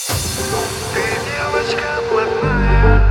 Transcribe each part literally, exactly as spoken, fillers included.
Ты девочка блатная.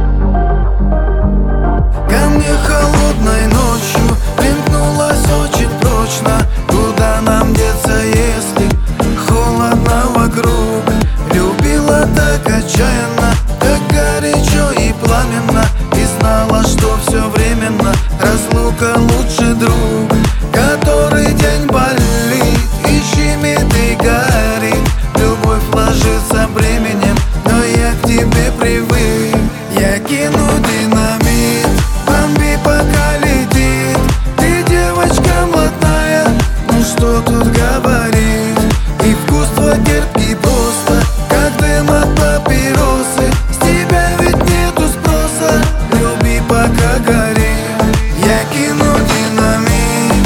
Ко мне холодной ночью примкнулась очень прочно. Куда нам деться, если холодно вокруг? Любила так отчаянно, так горячо и пламенно, и знала, что все временно. Разлука лучший друг, который день болит и щемит и горит. Любовь ложится бременем, но я к тебе привык. Я кину динамит, бомби пока летит. Ты девочка блатная, ну что тут говорить? И вкус твой терпкий просто, как дым от папиросы. С тебя ведь нету спроса, люби пока горит. Я кину динамит,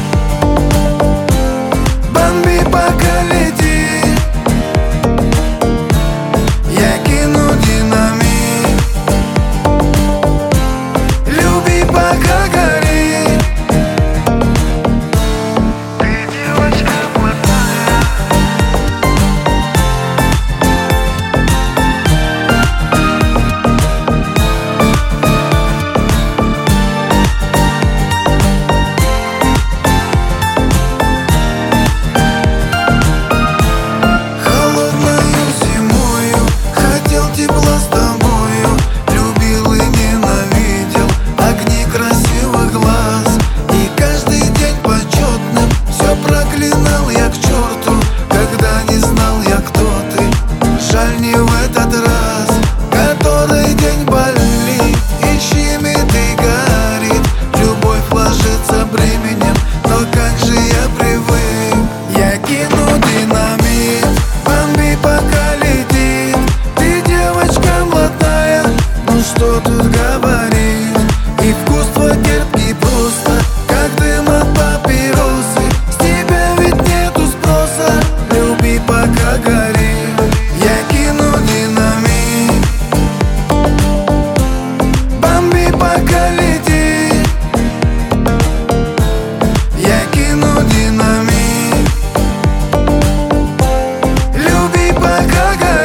бомби пока летит. Я кину динамит, люби пока горит. Ты девочка блатная. Холодною зимою хотел тепла с тобою, любил и ненавидел огни красивых глаз. И каждый день почетным все проклинал я к черту, когда не знал я, кто ты. Жаль, не в этот раз, который день болит и щемит и горит. Любовь ложится бременем, но как же я привык. Я кину динамит, бомби пока летит. Ты девочка блатная, ну что тут говорить? И вкус твой терпкий просто, как дым от папиросы. С тебя ведь нету спроса, люби пока горит. Я кину динамит, бомби пока летит. Я кину динамит, люби пока горит.